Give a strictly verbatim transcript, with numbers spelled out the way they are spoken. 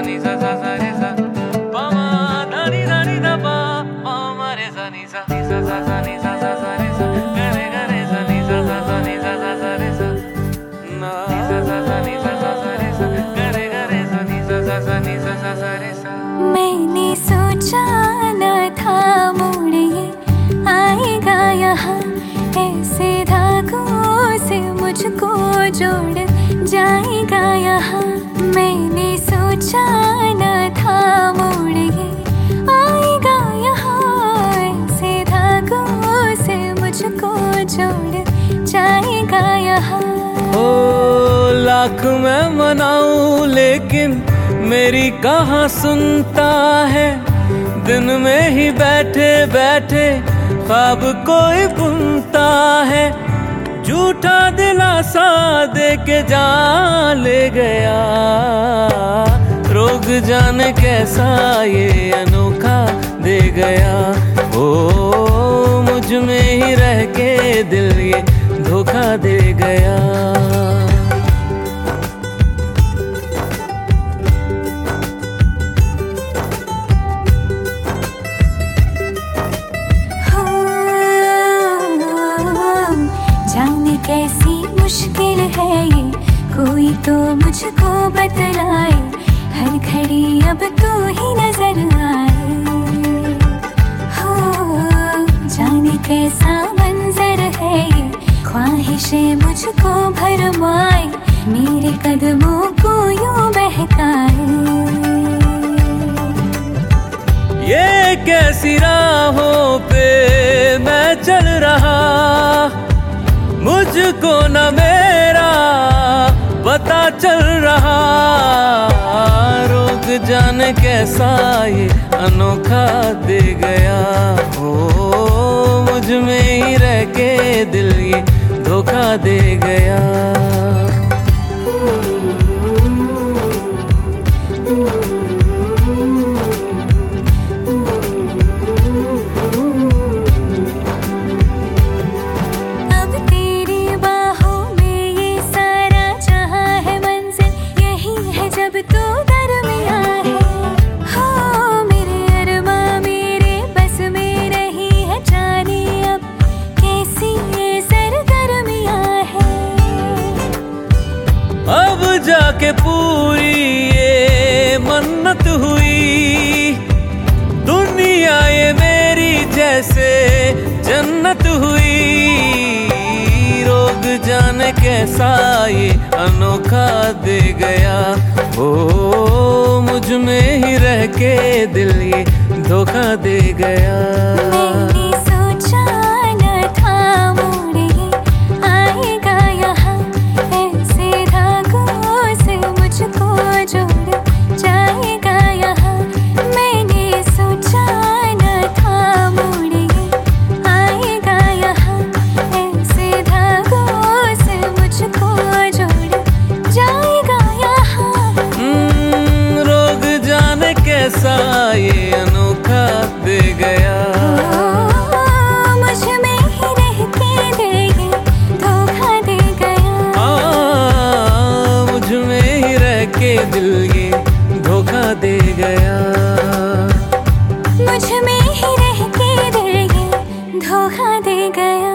नी सा सा सा रे सा पा मा धा नी धा नी धा पा पा मा रे सा नी सा नी सा सा सा नी सा सा सा रे सा गा रे गा रे सा नी सा सा सा नी सा सा सा रे सा ना नी सा सा सा नी सा सा सा रे सा गा रे गा रे सा नी सा सा सा नी सा सा सा रे सा। मैंने सोचा न था मोड़ ये आएगा यहाँ, ऐसे धागों से मुझको जोड़ जाएगा यहाँ। मैंने सोचा न था मोड़ ये आएगा यहाँ, ऐसे धागों से मुझको जोड़ जाएगा यहाँ। ओ लाख मैं मनाऊं लेकिन मेरी कहाँ सुनता है, दिन में ही बैठे बैठे ख्वाब कोई बुनता है। झूठा दिलासा दे के जान ले गया, रोग जाने कैसा ये अनोखा दे गया। ओ मुझ में ही रह के दिल ये धोखा दे गया। कैसी मुश्किल है ये, कोई तो मुझको बतलाए, हर घड़ी अब तू ही नजर आए। हो जाने कैसा मंजर है ये, ख्वाहिशें मुझको भरमाए, मेरे कदमों को यूं बहकाए। ये कैसी राहों पे मैं चल रहा, मुझको न मेरा पता चल रहा। रोग जाने कैसा ये अनोखा दे गया, ओ मुझ में ही रह के दिल ये धोखा दे गया। अब जाके पूरी ये मन्नत हुई, दुनिया ये मेरी जैसे जन्नत हुई। रोग जाने कैसा ये अनोखा दे गया, ओ मुझ में ही रह के दिल ये धोखा दे गया। मैंने सोचा न था मोड़ ये आएगा यहाँ, ऐसे धागों से मुझको जोड़ जाएगा यहाँ। मैंने सोचा न था मोड़ ये आएगा यहाँ, ऐसे धागों से मुझको जोड़ जाएगा यहाँ। रोग जाने कैसा ये अनोखा दे गया, मुझ में ही रह के दिल ये धोखा दे गया। आ, मुझ में ही रह के दिल ये धोखा दे गया। मुझ में ही रह के दिल ये धोखा दे गया।